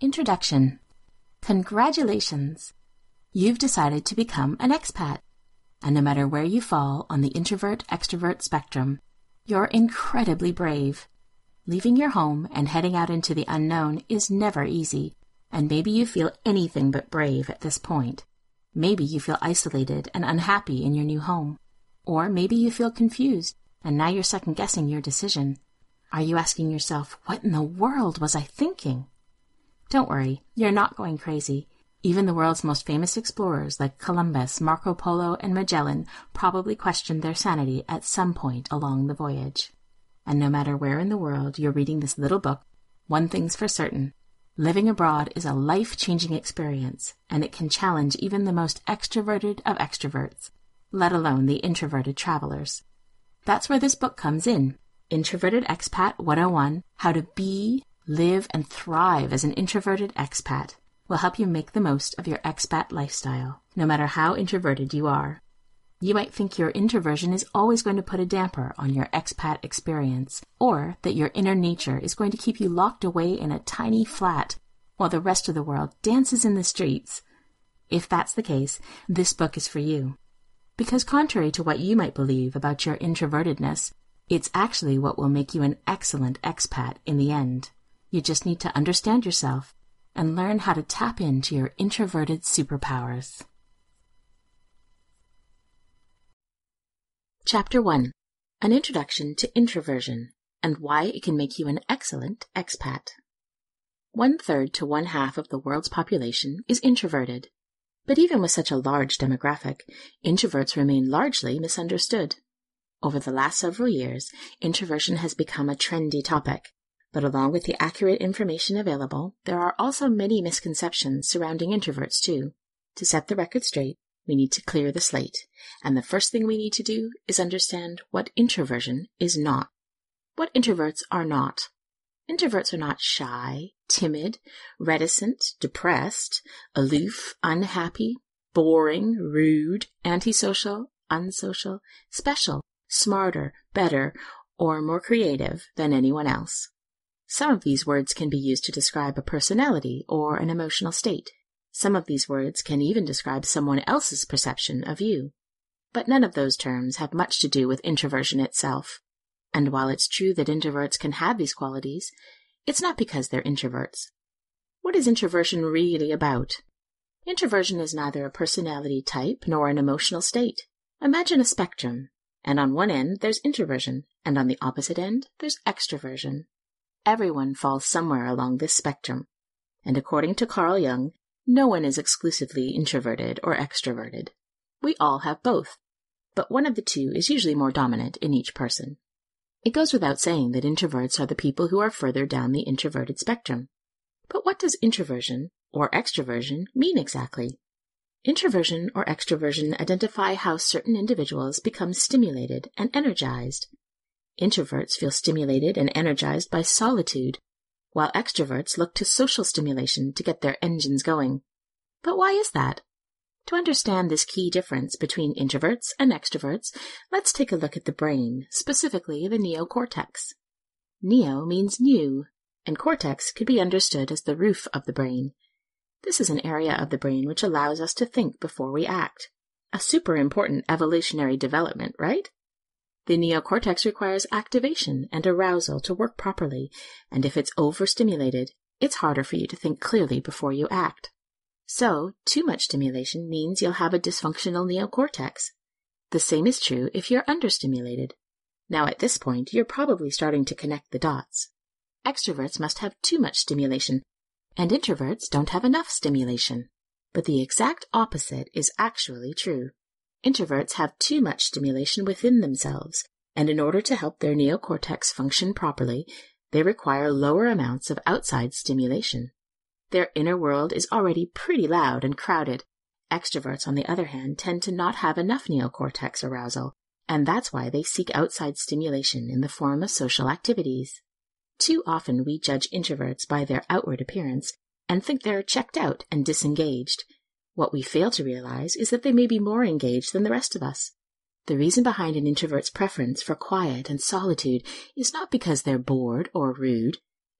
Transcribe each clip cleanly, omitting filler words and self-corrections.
Introduction. Congratulations! You've decided to become an expat. And no matter where you fall on the introvert-extrovert spectrum, you're incredibly brave. Leaving your home and heading out into the unknown is never easy, and maybe you feel anything but brave at this point. Maybe you feel isolated and unhappy in your new home. Or maybe you feel confused, and now you're second-guessing your decision. Are you asking yourself, what in the world was I thinking? Don't worry, you're not going crazy. Even the world's most famous explorers like Columbus, Marco Polo, and Magellan probably questioned their sanity at some point along the voyage. And no matter where in the world you're reading this little book, one thing's for certain. Living abroad is a life-changing experience, and it can challenge even the most extroverted of extroverts, let alone the introverted travelers. That's where this book comes in. Introverted Expat 101, How to Be, Live, and Thrive as an Introverted Expat, will help you make the most of your expat lifestyle, no matter how introverted you are. You might think your introversion is always going to put a damper on your expat experience, or that your inner nature is going to keep you locked away in a tiny flat while the rest of the world dances in the streets. If that's the case, this book is for you. Because contrary to what you might believe about your introvertedness, it's actually what will make you an excellent expat in the end. You just need to understand yourself and learn how to tap into your introverted superpowers. Chapter 1. An Introduction to Introversion and Why It Can Make You an Excellent Expat. 1/3 to 1/2 of the world's population is introverted. But even with such a large demographic, introverts remain largely misunderstood. Over the last several years, introversion has become a trendy topic. But along with the accurate information available, there are also many misconceptions surrounding introverts too. To set the record straight, we need to clear the slate, and the first thing we need to do is understand what introversion is not. What introverts are not. Introverts are not shy, timid, reticent, depressed, aloof, unhappy, boring, rude, antisocial, unsocial, special, smarter, better, or more creative than anyone else. Some of these words can be used to describe a personality or an emotional state. Some of these words can even describe someone else's perception of you. But none of those terms have much to do with introversion itself. And while it's true that introverts can have these qualities, it's not because they're introverts. What is introversion really about? Introversion is neither a personality type nor an emotional state. Imagine a spectrum, and on one end there's introversion, and on the opposite end there's extroversion. Everyone falls somewhere along this spectrum, and according to Carl Jung, no one is exclusively introverted or extroverted. We all have both, but one of the two is usually more dominant in each person. It goes without saying that introverts are the people who are further down the introverted spectrum. But what does introversion or extroversion mean exactly? Introversion or extroversion identify how certain individuals become stimulated and energized. Introverts feel stimulated and energized by solitude, while extroverts look to social stimulation to get their engines going. But why is that? To understand this key difference between introverts and extroverts, let's take a look at the brain, specifically the neocortex. Neo means new, and cortex could be understood as the roof of the brain. This is an area of the brain which allows us to think before we act. A super important evolutionary development, right? The neocortex requires activation and arousal to work properly, and if it's overstimulated, it's harder for you to think clearly before you act. So, too much stimulation means you'll have a dysfunctional neocortex. The same is true if you're understimulated. Now at this point, you're probably starting to connect the dots. Extroverts must have too much stimulation, and introverts don't have enough stimulation. But the exact opposite is actually true. Introverts have too much stimulation within themselves, and in order to help their neocortex function properly, they require lower amounts of outside stimulation. Their inner world is already pretty loud and crowded. Extroverts, on the other hand, tend to not have enough neocortex arousal, and that's why they seek outside stimulation in the form of social activities. Too often we judge introverts by their outward appearance and think they're checked out and disengaged. What we fail to realize is that they may be more engaged than the rest of us. The reason behind an introvert's preference for quiet and solitude is not because they're bored or rude.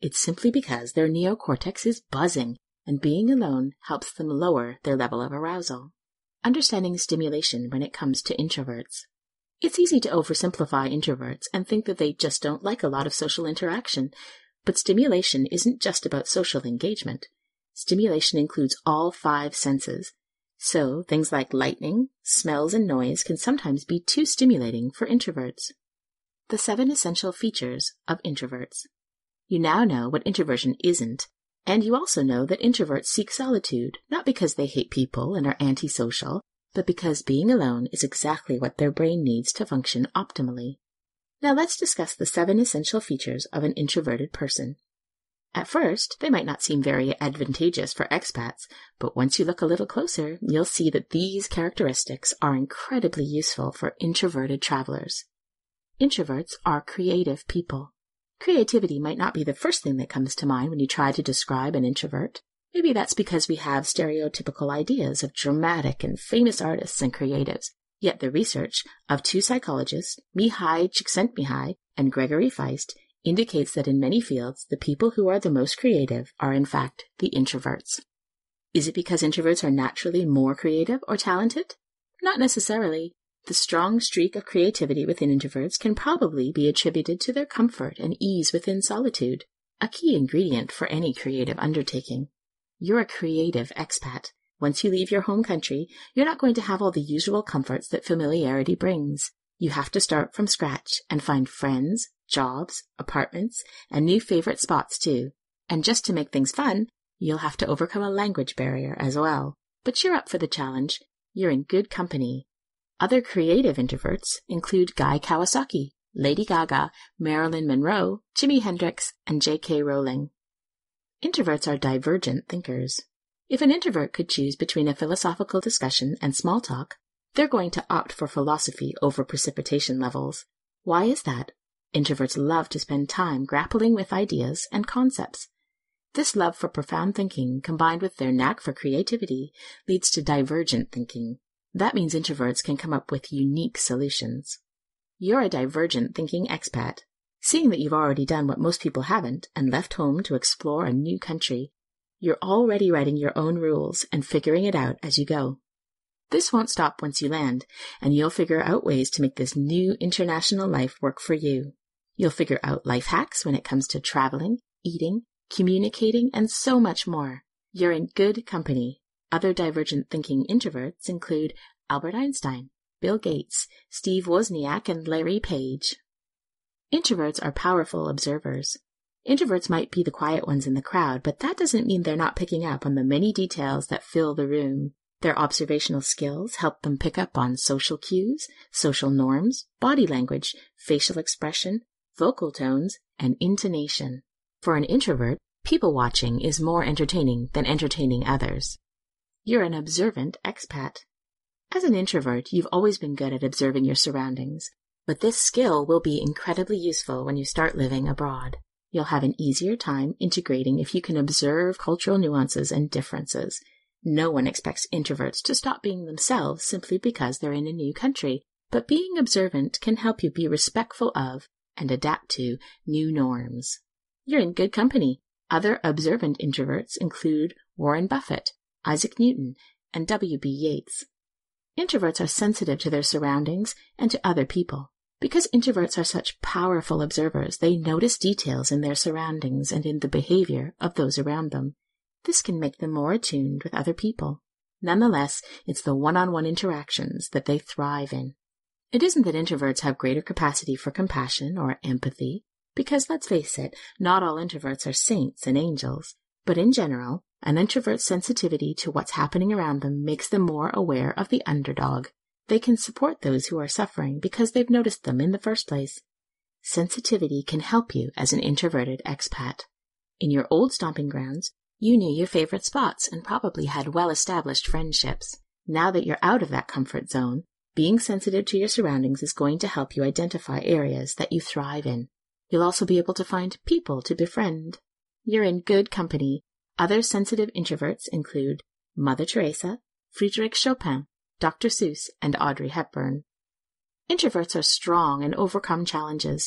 It's simply because their neocortex is buzzing, and being alone helps them lower their level of arousal. Understanding stimulation when it comes to introverts. It's easy to oversimplify introverts and think that they just don't like a lot of social interaction, but stimulation isn't just about social engagement. Stimulation includes all 5 senses. So, things like lightning, smells, and noise can sometimes be too stimulating for introverts. The 7 essential features of introverts. You now know what introversion isn't, and you also know that introverts seek solitude, not because they hate people and are antisocial, but because being alone is exactly what their brain needs to function optimally. Now let's discuss the 7 essential features of an introverted person. At first, they might not seem very advantageous for expats, but once you look a little closer, you'll see that these characteristics are incredibly useful for introverted travelers. Introverts are creative people. Creativity might not be the first thing that comes to mind when you try to describe an introvert. Maybe that's because we have stereotypical ideas of dramatic and famous artists and creatives. Yet the research of 2 psychologists, Mihai Csikszentmihalyi and Gregory Feist, indicates that in many fields, the people who are the most creative are in fact the introverts. Is it because introverts are naturally more creative or talented? Not necessarily. The strong streak of creativity within introverts can probably be attributed to their comfort and ease within solitude, a key ingredient for any creative undertaking. You're a creative expat. Once you leave your home country, you're not going to have all the usual comforts that familiarity brings. You have to start from scratch and find friends, jobs, apartments, and new favorite spots too. And just to make things fun, you'll have to overcome a language barrier as well. But you're up for the challenge. You're in good company. Other creative introverts include Guy Kawasaki, Lady Gaga, Marilyn Monroe, Jimi Hendrix, and J.K. Rowling. Introverts are divergent thinkers. If an introvert could choose between a philosophical discussion and small talk, they're going to opt for philosophy over precipitation levels. Why is that? Introverts love to spend time grappling with ideas and concepts. This love for profound thinking, combined with their knack for creativity, leads to divergent thinking. That means introverts can come up with unique solutions. You're a divergent thinking expat. Seeing that you've already done what most people haven't and left home to explore a new country, you're already writing your own rules and figuring it out as you go. This won't stop once you land, and you'll figure out ways to make this new international life work for you. You'll figure out life hacks when it comes to traveling, eating, communicating, and so much more. You're in good company. Other divergent thinking introverts include Albert Einstein, Bill Gates, Steve Wozniak, and Larry Page. Introverts are powerful observers. Introverts might be the quiet ones in the crowd, but that doesn't mean they're not picking up on the many details that fill the room. Their observational skills help them pick up on social cues, social norms, body language, facial expression, vocal tones, and intonation. For an introvert, people watching is more entertaining than entertaining others. You're an observant expat. As an introvert, you've always been good at observing your surroundings, but this skill will be incredibly useful when you start living abroad. You'll have an easier time integrating if you can observe cultural nuances and differences. No one expects introverts to stop being themselves simply because they're in a new country, but being observant can help you be respectful of and adapt to new norms. You're in good company. Other observant introverts include Warren Buffett, Isaac Newton, and W.B. Yeats. Introverts are sensitive to their surroundings and to other people. Because introverts are such powerful observers, they notice details in their surroundings and in the behavior of those around them. This can make them more attuned with other people. Nonetheless, it's the one-on-one interactions that they thrive in. It isn't that introverts have greater capacity for compassion or empathy, because let's face it, not all introverts are saints and angels. But in general, an introvert's sensitivity to what's happening around them makes them more aware of the underdog. They can support those who are suffering because they've noticed them in the first place. Sensitivity can help you as an introverted expat. In your old stomping grounds, you knew your favorite spots and probably had well-established friendships. Now that you're out of that comfort zone, being sensitive to your surroundings is going to help you identify areas that you thrive in. You'll also be able to find people to befriend. You're in good company. Other sensitive introverts include Mother Teresa, Frédéric Chopin, Dr. Seuss, and Audrey Hepburn. Introverts are strong and overcome challenges.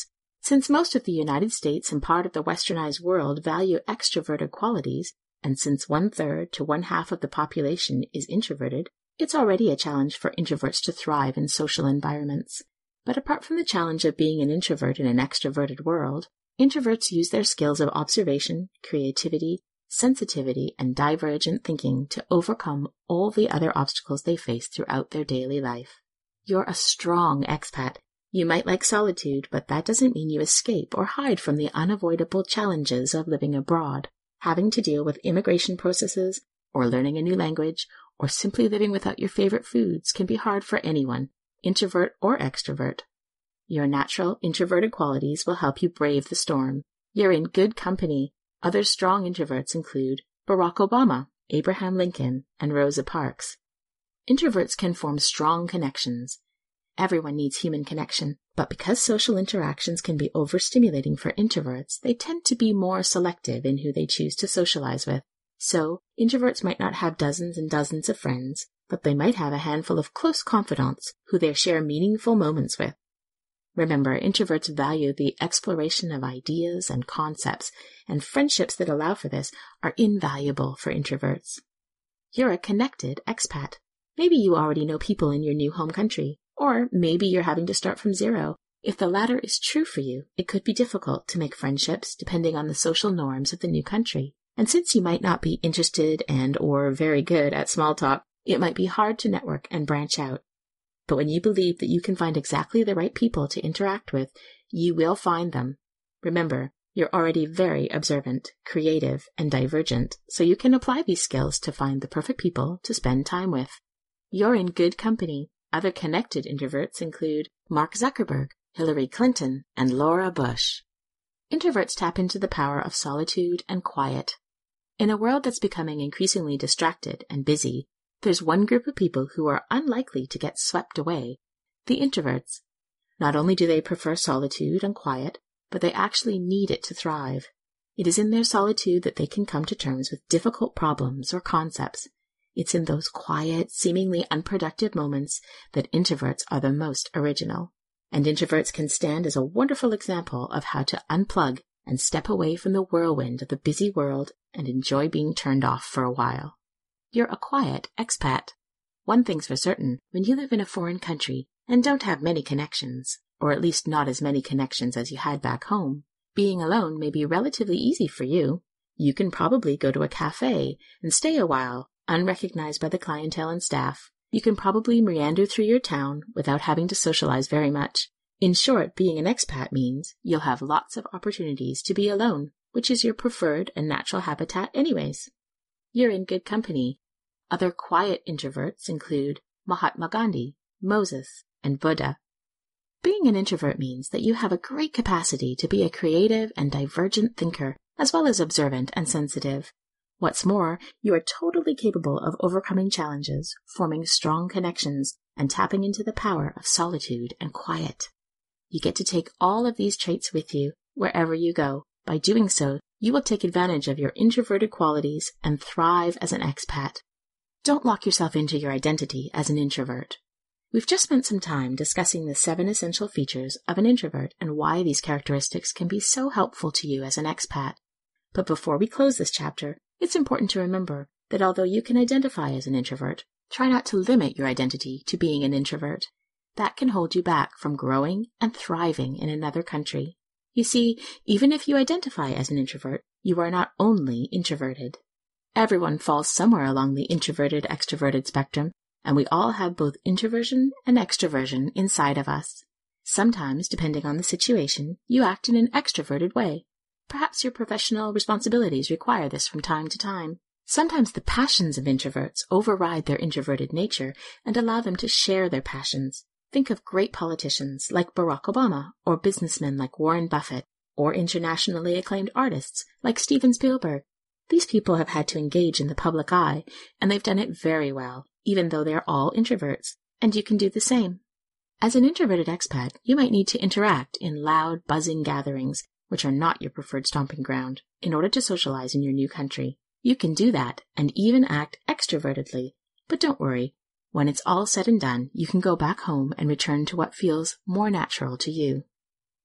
Since most of the United States and part of the westernized world value extroverted qualities, and since 1/3 to 1/2 of the population is introverted, it's already a challenge for introverts to thrive in social environments. But apart from the challenge of being an introvert in an extroverted world, introverts use their skills of observation, creativity, sensitivity, and divergent thinking to overcome all the other obstacles they face throughout their daily life. You're a strong expat. You might like solitude, but that doesn't mean you escape or hide from the unavoidable challenges of living abroad. Having to deal with immigration processes, or learning a new language, or simply living without your favorite foods can be hard for anyone, introvert or extrovert. Your natural introverted qualities will help you brave the storm. You're in good company. Other strong introverts include Barack Obama, Abraham Lincoln, and Rosa Parks. Introverts can form strong connections. Everyone needs human connection, but because social interactions can be overstimulating for introverts, they tend to be more selective in who they choose to socialize with. So, introverts might not have dozens and dozens of friends, but they might have a handful of close confidants who they share meaningful moments with. Remember, introverts value the exploration of ideas and concepts, and friendships that allow for this are invaluable for introverts. You're a connected expat. Maybe you already know people in your new home country, or maybe you're having to start from zero. If the latter is true for you, it could be difficult to make friendships depending on the social norms of the new country. And since you might not be interested and/or very good at small talk, it might be hard to network and branch out. But when you believe that you can find exactly the right people to interact with, you will find them. Remember, you're already very observant, creative, and divergent, so you can apply these skills to find the perfect people to spend time with. You're in good company. Other connected introverts include Mark Zuckerberg, Hillary Clinton, and Laura Bush. Introverts tap into the power of solitude and quiet. In a world that's becoming increasingly distracted and busy, there's one group of people who are unlikely to get swept away, the introverts. Not only do they prefer solitude and quiet, but they actually need it to thrive. It is in their solitude that they can come to terms with difficult problems or concepts. It's in those quiet, seemingly unproductive moments that introverts are the most original. And introverts can stand as a wonderful example of how to unplug and step away from the whirlwind of the busy world and enjoy being turned off for a while. You're a quiet expat. One thing's for certain, when you live in a foreign country and don't have many connections, or at least not as many connections as you had back home, being alone may be relatively easy for you. You can probably go to a cafe and stay a while, unrecognized by the clientele and staff. You can probably meander through your town without having to socialize very much. In short, being an expat means you'll have lots of opportunities to be alone, which is your preferred and natural habitat anyways. You're in good company. Other quiet introverts include Mahatma Gandhi, Moses, and Buddha. Being an introvert means that you have a great capacity to be a creative and divergent thinker, as well as observant and sensitive. What's more, you are totally capable of overcoming challenges, forming strong connections, and tapping into the power of solitude and quiet. You get to take all of these traits with you wherever you go. By doing so, you will take advantage of your introverted qualities and thrive as an expat. Don't lock yourself into your identity as an introvert. We've just spent some time discussing the 7 essential features of an introvert and why these characteristics can be so helpful to you as an expat. But before we close this chapter, it's important to remember that although you can identify as an introvert, try not to limit your identity to being an introvert. That can hold you back from growing and thriving in another country. You see, even if you identify as an introvert, you are not only introverted. Everyone falls somewhere along the introverted-extroverted spectrum, and we all have both introversion and extroversion inside of us. Sometimes, depending on the situation, you act in an extroverted way. Perhaps your professional responsibilities require this from time to time. Sometimes the passions of introverts override their introverted nature and allow them to share their passions. Think of great politicians like Barack Obama, or businessmen like Warren Buffett, or internationally acclaimed artists like Steven Spielberg. These people have had to engage in the public eye, and they've done it very well, even though they're all introverts, and you can do the same. As an introverted expat, you might need to interact in loud, buzzing gatherings, which are not your preferred stomping ground, in order to socialize in your new country. You can do that, and even act extrovertedly, but don't worry. When it's all said and done, you can go back home and return to what feels more natural to you.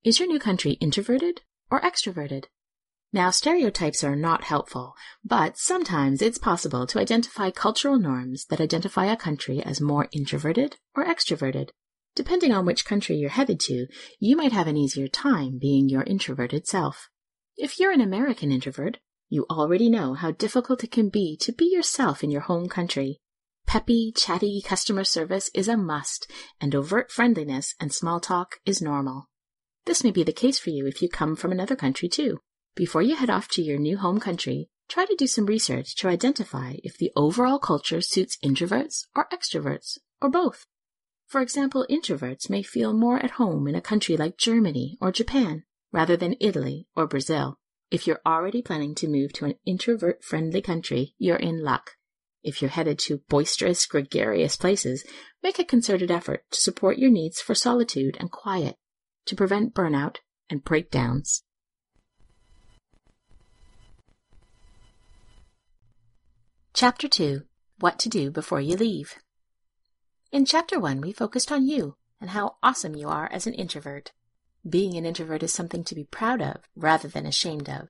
Is your new country introverted or extroverted? Now, stereotypes are not helpful, but sometimes it's possible to identify cultural norms that identify a country as more introverted or extroverted. Depending on which country you're headed to, you might have an easier time being your introverted self. If you're an American introvert, you already know how difficult it can be to be yourself in your home country. Peppy, chatty customer service is a must, and overt friendliness and small talk is normal. This may be the case for you if you come from another country too. Before you head off to your new home country, try to do some research to identify if the overall culture suits introverts or extroverts, or both. For example, introverts may feel more at home in a country like Germany or Japan, rather than Italy or Brazil. If you're already planning to move to an introvert-friendly country, you're in luck. If you're headed to boisterous, gregarious places, make a concerted effort to support your needs for solitude and quiet, to prevent burnout and breakdowns. Chapter 2. What to do before you leave. In Chapter 1, we focused on you and how awesome you are as an introvert. Being an introvert is something to be proud of rather than ashamed of.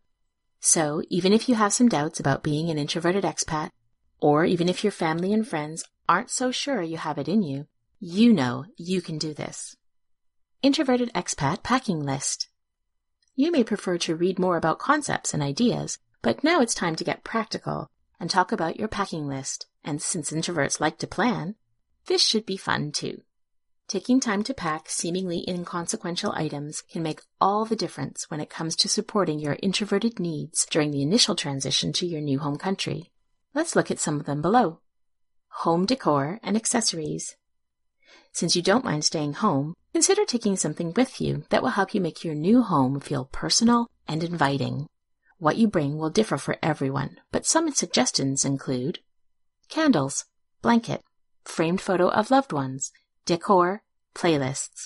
So, even if you have some doubts about being an introverted expat, or even if your family and friends aren't so sure you have it in you, you know you can do this. Introverted expat packing list. You may prefer to read more about concepts and ideas, but now it's time to get practical and talk about your packing list, and since introverts like to plan, this should be fun too. Taking time to pack seemingly inconsequential items can make all the difference when it comes to supporting your introverted needs during the initial transition to your new home country. Let's look at some of them below. Home decor and accessories. Since you don't mind staying home, consider taking something with you that will help you make your new home feel personal and inviting. What you bring will differ for everyone, but some suggestions include candles, blanket, framed photo of loved ones, decor, playlists.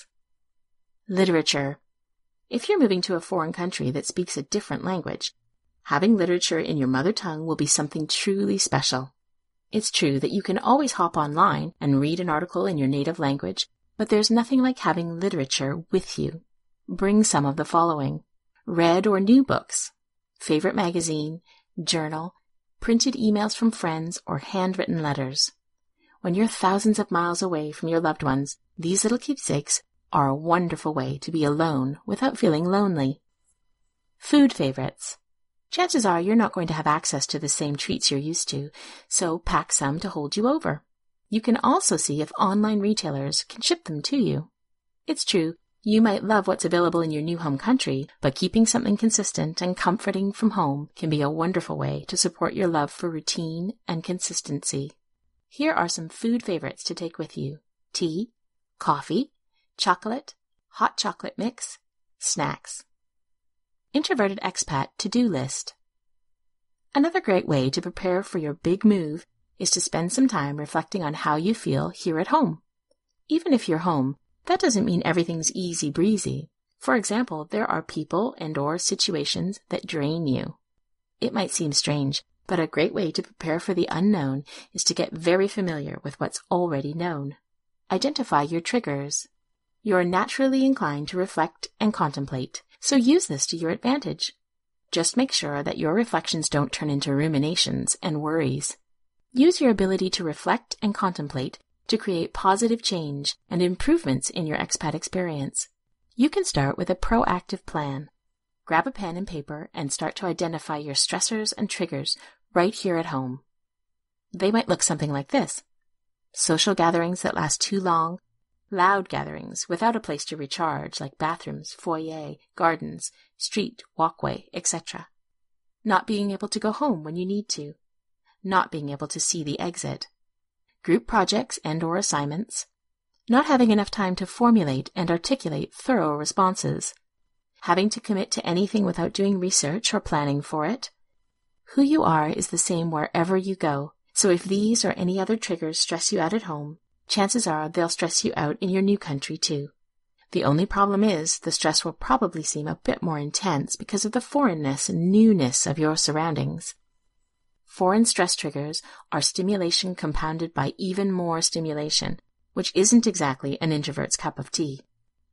Literature. If you're moving to a foreign country that speaks a different language, having literature in your mother tongue will be something truly special. It's true that you can always hop online and read an article in your native language, but there's nothing like having literature with you. Bring some of the following: read or new books, favorite magazine, journal, printed emails from friends, or handwritten letters. When you're thousands of miles away from your loved ones, these little keepsakes are a wonderful way to be alone without feeling lonely. Food favorites. Chances are you're not going to have access to the same treats you're used to, so pack some to hold you over. You can also see if online retailers can ship them to you. It's true, you might love what's available in your new home country, but keeping something consistent and comforting from home can be a wonderful way to support your love for routine and consistency. Here are some food favorites to take with you: tea, coffee, chocolate, hot chocolate mix, snacks. Introverted expat to-do list. Another great way to prepare for your big move is to spend some time reflecting on how you feel here at home. Even if you're home, that doesn't mean everything's easy breezy. For example, there are people and/or situations that drain you. It might seem strange, but a great way to prepare for the unknown is to get very familiar with what's already known. Identify your triggers. You're naturally inclined to reflect and contemplate, so use this to your advantage. Just make sure that your reflections don't turn into ruminations and worries. Use your ability to reflect and contemplate to create positive change and improvements in your expat experience. You can start with a proactive plan. Grab a pen and paper and start to identify your stressors and triggers right here at home. They might look something like this: social gatherings that last too long, loud gatherings without a place to recharge like bathrooms, foyer, gardens, street, walkway, etc. Not being able to go home when you need to. Not being able to see the exit. Group projects and/or assignments. Not having enough time to formulate and articulate thorough responses. Having to commit to anything without doing research or planning for it. Who you are is the same wherever you go, so if these or any other triggers stress you out at home, chances are they'll stress you out in your new country too. The only problem is the stress will probably seem a bit more intense because of the foreignness and newness of your surroundings. Foreign stress triggers are stimulation compounded by even more stimulation, which isn't exactly an introvert's cup of tea.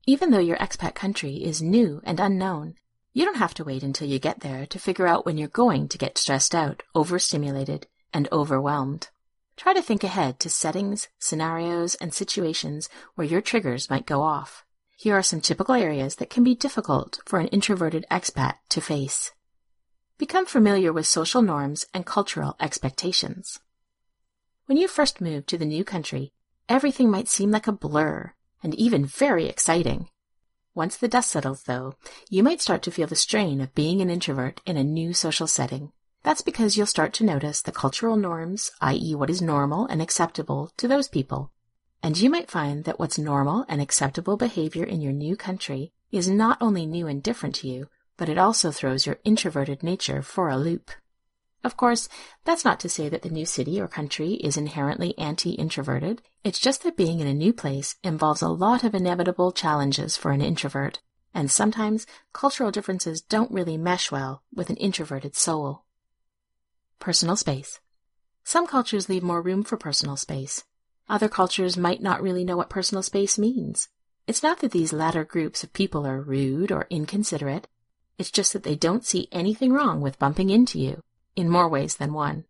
Even though your expat country is new and unknown, you don't have to wait until you get there to figure out when you're going to get stressed out, overstimulated, and overwhelmed. Try to think ahead to settings, scenarios, and situations where your triggers might go off. Here are some typical areas that can be difficult for an introverted expat to face. Become familiar with social norms and cultural expectations. When you first move to the new country, everything might seem like a blur and even very exciting. Once the dust settles, though, you might start to feel the strain of being an introvert in a new social setting. That's because you'll start to notice the cultural norms, i.e. what is normal and acceptable to those people. And you might find that what's normal and acceptable behavior in your new country is not only new and different to you, but it also throws your introverted nature for a loop. Of course, that's not to say that the new city or country is inherently anti-introverted. It's just that being in a new place involves a lot of inevitable challenges for an introvert, and sometimes cultural differences don't really mesh well with an introverted soul. Personal space. Some cultures leave more room for personal space. Other cultures might not really know what personal space means. It's not that these latter groups of people are rude or inconsiderate. It's just that they don't see anything wrong with bumping into you, in more ways than one.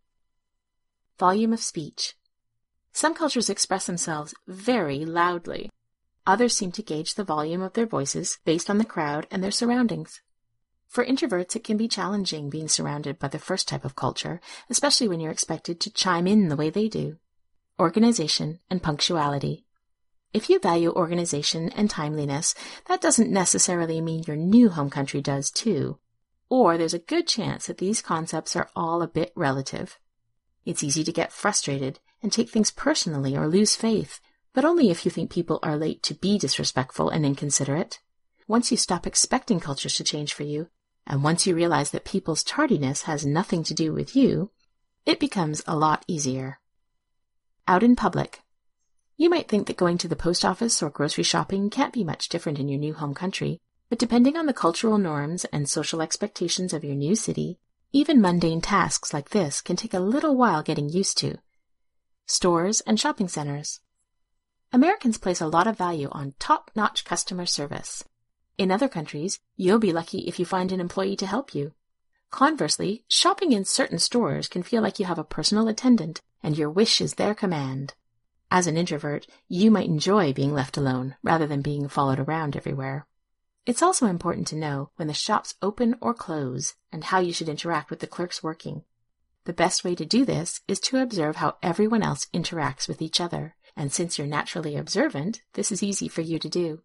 Volume of speech. Some cultures express themselves very loudly. Others seem to gauge the volume of their voices based on the crowd and their surroundings. For introverts, it can be challenging being surrounded by the first type of culture, especially when you're expected to chime in the way they do. Organization and punctuality. If you value organization and timeliness, that doesn't necessarily mean your new home country does too. Or there's a good chance that these concepts are all a bit relative. It's easy to get frustrated and take things personally or lose faith, but only if you think people are late to be disrespectful and inconsiderate. Once you stop expecting cultures to change for you, and once you realize that people's tardiness has nothing to do with you, it becomes a lot easier. Out in public. You might think that going to the post office or grocery shopping can't be much different in your new home country, but depending on the cultural norms and social expectations of your new city, even mundane tasks like this can take a little while getting used to. Stores and shopping centers. Americans place a lot of value on top-notch customer service. In other countries, you'll be lucky if you find an employee to help you. Conversely, shopping in certain stores can feel like you have a personal attendant and your wish is their command. As an introvert, you might enjoy being left alone rather than being followed around everywhere. It's also important to know when the shops open or close and how you should interact with the clerks working. The best way to do this is to observe how everyone else interacts with each other, and since you're naturally observant, this is easy for you to do.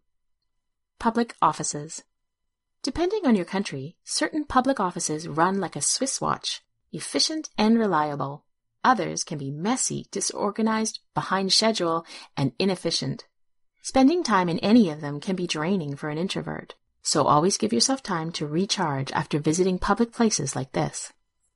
Public offices. Depending on your country, certain public offices run like a Swiss watch, efficient and reliable. Others can be messy, disorganized, behind schedule, and inefficient. Spending time in any of them can be draining for an introvert, so always give yourself time to recharge after visiting public places like this.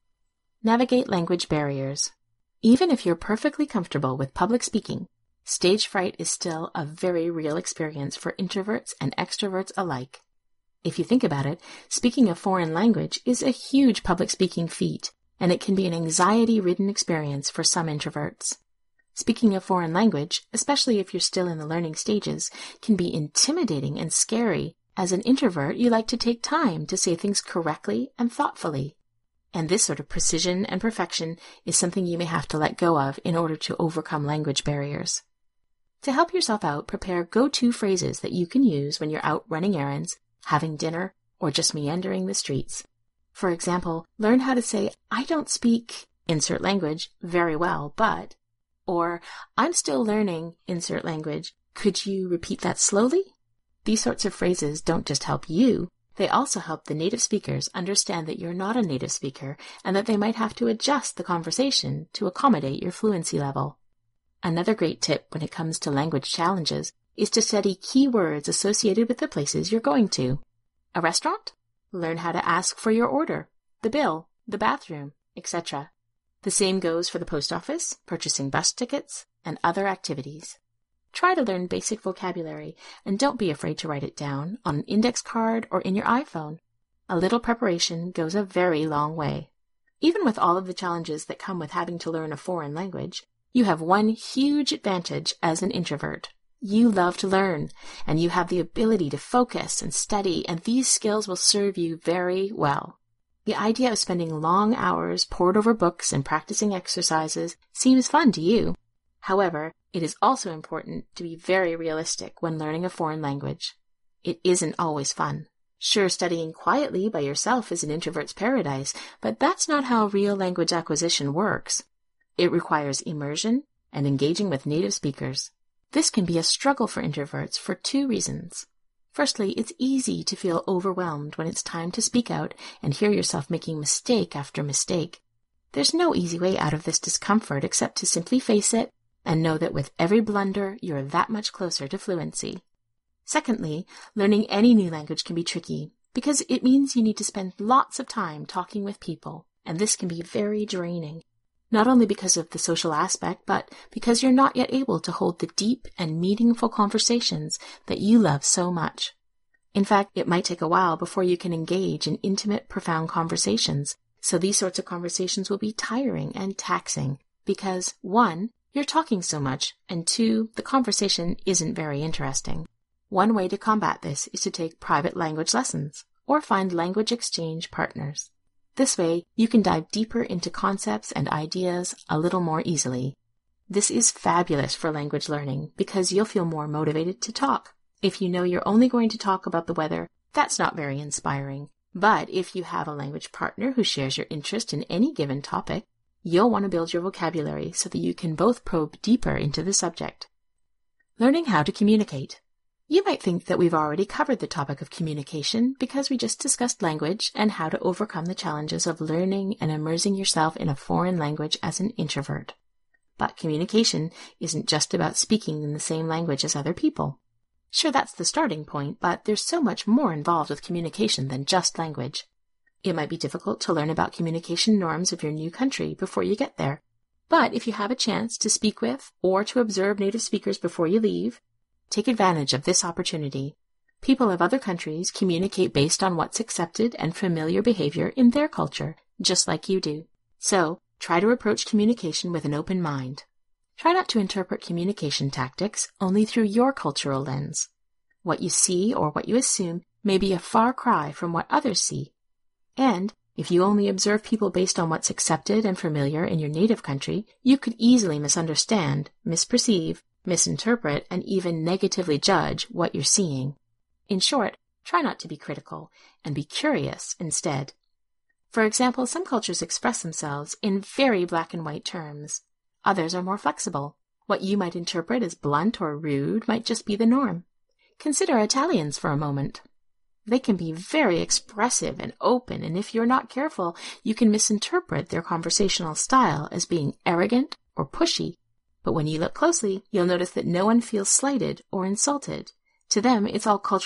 Navigate language barriers. Even if you're perfectly comfortable with public speaking, stage fright is still a very real experience for introverts and extroverts alike. If you think about it, speaking a foreign language is a huge public speaking feat, and it can be an anxiety-ridden experience for some introverts. Speaking a foreign language, especially if you're still in the learning stages, can be intimidating and scary. As an introvert, you like to take time to say things correctly and thoughtfully. And this sort of precision and perfection is something you may have to let go of in order to overcome language barriers. To help yourself out, prepare go-to phrases that you can use when you're out running errands, having dinner, or just meandering the streets. For example, learn how to say, "I don't speak," insert language, very well, but, or, "I'm still learning," insert language, "could you repeat that slowly?" These sorts of phrases don't just help you, they also help the native speakers understand that you're not a native speaker and that they might have to adjust the conversation to accommodate your fluency level. Another great tip when it comes to language challenges is to study key words associated with the places you're going to. A restaurant? Learn how to ask for your order, the bill, the bathroom, etc. The same goes for the post office, purchasing bus tickets, and other activities. Try to learn basic vocabulary, and don't be afraid to write it down on an index card or in your iPhone. A little preparation goes a very long way. Even with all of the challenges that come with having to learn a foreign language, you have one huge advantage as an introvert. You love to learn, and you have the ability to focus and study, and these skills will serve you very well. The idea of spending long hours pored over books and practicing exercises seems fun to you. However, it is also important to be very realistic when learning a foreign language. It isn't always fun. Sure, studying quietly by yourself is an introvert's paradise, but that's not how real language acquisition works. It requires immersion and engaging with native speakers. This can be a struggle for introverts for two reasons. Firstly, it's easy to feel overwhelmed when it's time to speak out and hear yourself making mistake after mistake. There's no easy way out of this discomfort except to simply face it and know that with every blunder, you're that much closer to fluency. Secondly, learning any new language can be tricky because it means you need to spend lots of time talking with people, and this can be very draining. Not only because of the social aspect, but because you're not yet able to hold the deep and meaningful conversations that you love so much. In fact, it might take a while before you can engage in intimate, profound conversations, so these sorts of conversations will be tiring and taxing because, 1, you're talking so much, and 2, the conversation isn't very interesting. One way to combat this is to take private language lessons or find language exchange partners. This way, you can dive deeper into concepts and ideas a little more easily. This is fabulous for language learning because you'll feel more motivated to talk. If you know you're only going to talk about the weather, that's not very inspiring. But if you have a language partner who shares your interest in any given topic, you'll want to build your vocabulary so that you can both probe deeper into the subject. Learning how to communicate. You might think that we've already covered the topic of communication because we just discussed language and how to overcome the challenges of learning and immersing yourself in a foreign language as an introvert. But communication isn't just about speaking in the same language as other people. Sure, that's the starting point, but there's so much more involved with communication than just language. It might be difficult to learn about communication norms of your new country before you get there. But if you have a chance to speak with or to observe native speakers before you leave, take advantage of this opportunity. People of other countries communicate based on what's accepted and familiar behavior in their culture, just like you do. So, try to approach communication with an open mind. Try not to interpret communication tactics only through your cultural lens. What you see or what you assume may be a far cry from what others see. And if you only observe people based on what's accepted and familiar in your native country, you could easily misunderstand, misperceive, misinterpret, and even negatively judge what you're seeing. In short, try not to be critical and be curious instead. For example, some cultures express themselves in very black and white terms. Others are more flexible. What you might interpret as blunt or rude might just be the norm. Consider Italians for a moment. They can be very expressive and open, and if you're not careful, you can misinterpret their conversational style as being arrogant or pushy. But when you look closely, you'll notice that no one feels slighted or insulted. To them, it's all cultural